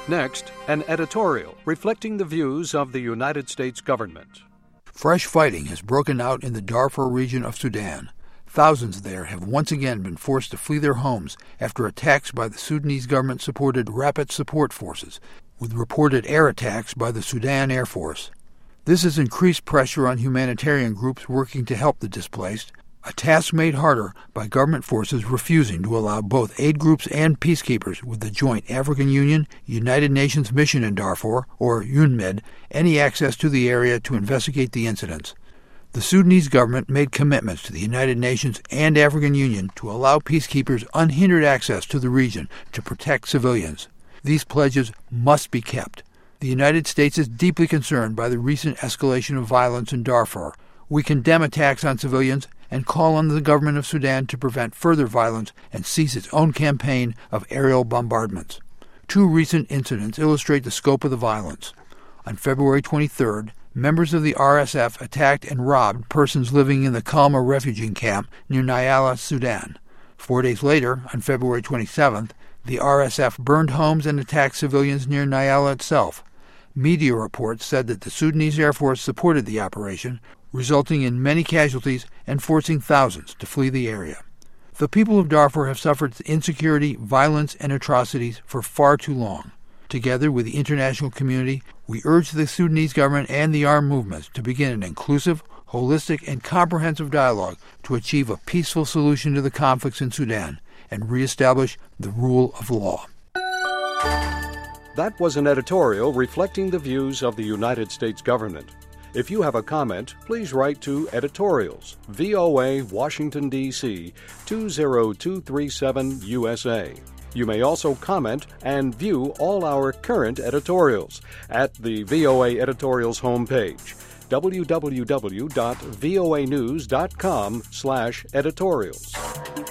Next, an editorial reflecting the views of the United States government. Fresh fighting has broken out in the Darfur region of Sudan. Thousands there have once again been forced to flee their homes after attacks by the Sudanese government-supported Rapid Support Forces, with reported air attacks by the Sudan Air Force. This has increased pressure on humanitarian groups working to help the displaced, a task made harder by government forces refusing to allow both aid groups and peacekeepers with the Joint African Union United Nations Mission in Darfur, or UNMID, any access to the area to investigate the incidents. The Sudanese government made commitments to the United Nations and African Union to allow peacekeepers unhindered access to the region to protect civilians. These pledges must be kept. The United States is deeply concerned by the recent escalation of violence in Darfur. We condemn attacks on civilians and call on the government of Sudan to prevent further violence and cease its own campaign of aerial bombardments. Two recent incidents illustrate the scope of the violence. On February 23rd, members of the RSF attacked and robbed persons living in the Kalma refugee camp near Nyala, Sudan. 4 days later, on February 27th, the RSF burned homes and attacked civilians near Nyala itself. Media reports said that the Sudanese Air Force supported the operation, resulting in many casualties and forcing thousands to flee the area. The people of Darfur have suffered insecurity, violence, and atrocities for far too long. Together with the international community, we urge the Sudanese government and the armed movements to begin an inclusive, holistic, and comprehensive dialogue to achieve a peaceful solution to the conflicts in Sudan and reestablish the rule of law. That was an editorial reflecting the views of the United States government. If you have a comment, please write to Editorials, VOA, Washington, D.C., 20237 USA. You may also comment and view all our current editorials at the VOA Editorials homepage, www.voanews.com/editorials.